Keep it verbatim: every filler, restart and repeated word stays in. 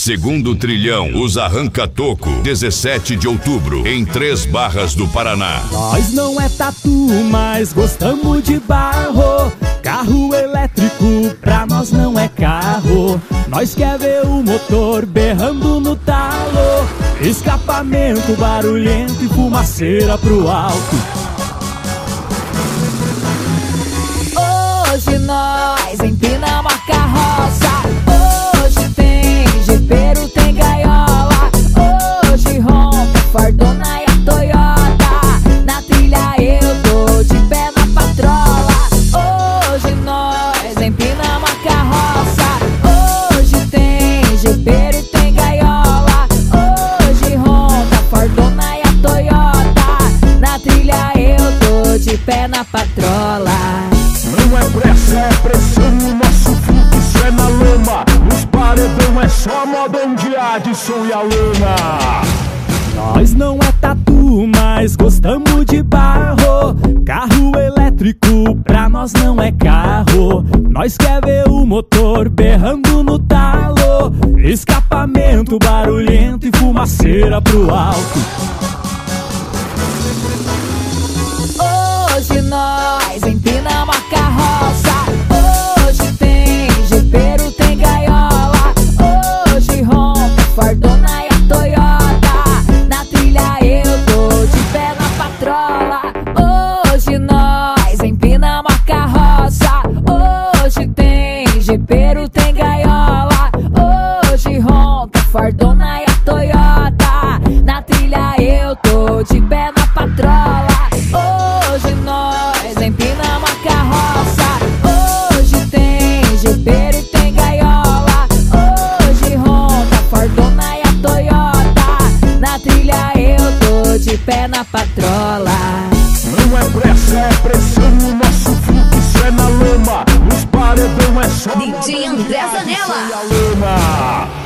Segundo Trilhão, os Arranca-Toco, dezessete de outubro, em Três Barras do Paraná. Nós não é tatu, mas gostamos de barro. Carro elétrico pra nós não é carro. Nós quer ver o motor berrando no talo, escapamento barulhento e fumaceira pro alto. Hoje nós empinamos a carroça. Hoje tem jipeiro, tem gaiola. Hoje rompe a Fordona e a Toyota. Na trilha eu tô de pé na patrola. Hoje nós empinamos a carroça. Hoje tem jipeiro e tem gaiola. Hoje rompe a Fordona e a Toyota. Na trilha eu tô de pé na patrola. Não é pressa, é pressão, o nosso fluxo é na lama. Os paredão é só modão de Adson e a lama. Nós não é tatu, mas gostamos de barro. Carro elétrico pra nós não é carro. Nós quer ver o motor berrando no talo, escapamento barulhento e fumaceira pro alto. Hoje nós empinamos a carroça. Hoje tem jipeiro, tem gaiola. Hoje rompe a Fordona e a Toyota. Na trilha eu tô de pé na patrola. Hoje nós empinamos a carroça. Hoje tem jipeiro, tem gaiola. Hoje rompe a Fordona e a Toyota. Na trilha eu tô de pé na patrola. Hoje nós empinamos a carroça. Hoje tem jipeiro e tem gaiola. Hoje rompe a Fordona e a Toyota. Na trilha eu tô de pé na patrola. Não é pressa, é pressão, o nosso fluxo é na lama. Os paredão é só D J André Zanella. modão de Adson e a lama.